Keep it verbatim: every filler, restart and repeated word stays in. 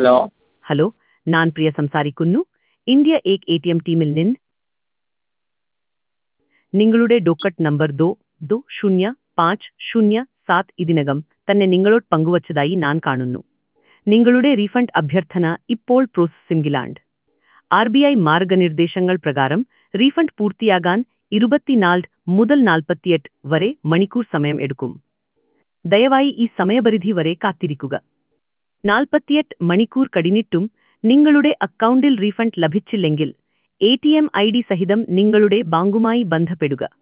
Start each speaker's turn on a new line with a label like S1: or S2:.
S1: Hello.
S2: Hello, ഞാൻ പ്രിയ സംസാരിക്കുന്നു. India ഏക് എ ടി എം ടീമിൽ നിന്ന്. നിങ്ങളുടെ ഡോക്കറ്റ് നമ്പർ ദോ ദോ ശൂന്യ പാഞ്ച് ശൂന്യ സാത് ഇതിനകം തന്നെ നിങ്ങളോട് പങ്കുവച്ചതായി ഞാൻ കാണുന്നു. നിങ്ങളുടെ റീഫണ്ട് അഭ്യർത്ഥന ഇപ്പോൾ പ്രോസസ്സിംഗിലാണ്. ആർ ബി ഐ മാർഗനിർദ്ദേശങ്ങൾ പ്രകാരം റീഫണ്ട് പൂർത്തിയാകാൻ ഇരുപത്തിനാല് മുതൽ നാൽപ്പത്തിയെട്ട് വരെ മണിക്കൂർ സമയം എടുക്കും. ദയവായി ഈ സമയപരിധി വരെ കാത്തിരിക്കുക. നാൽപ്പത്തിയെട്ട് മണിക്കൂർ കഴിഞ്ഞിട്ടും നിങ്ങളുടെ അക്കൗണ്ടിൽ റീഫണ്ട് ലഭിച്ചില്ലെങ്കിൽ A T M I D സഹിതം നിങ്ങളുടെ ബാങ്കുമായി ബന്ധപ്പെടുക.